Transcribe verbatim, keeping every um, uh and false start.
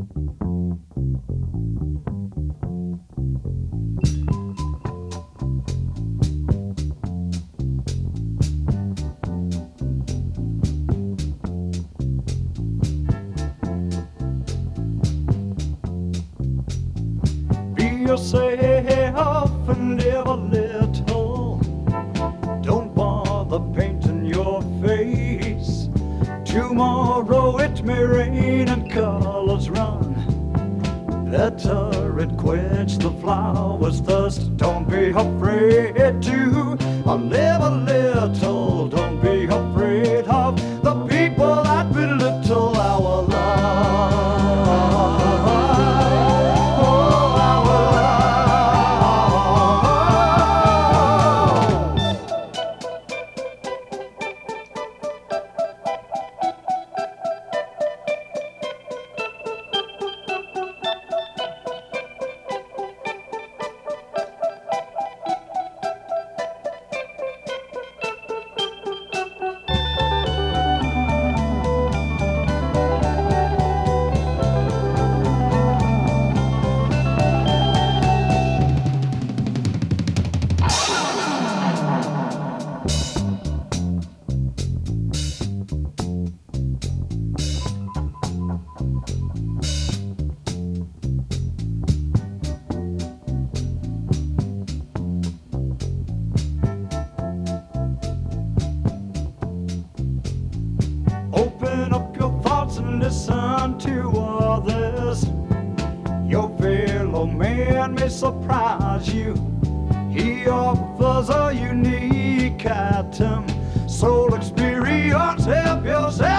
Yourself and live a little. Don't bother painting your face. Tomorrow it may rain and colors run. Better it quench the flower's thirst. Don't be afraid to live a little. Don't be afraid of the people that belittle our love. Open up your thoughts and listen to others. Your fellow man may surprise you. He offers a unique item. Soul experience, help yourself.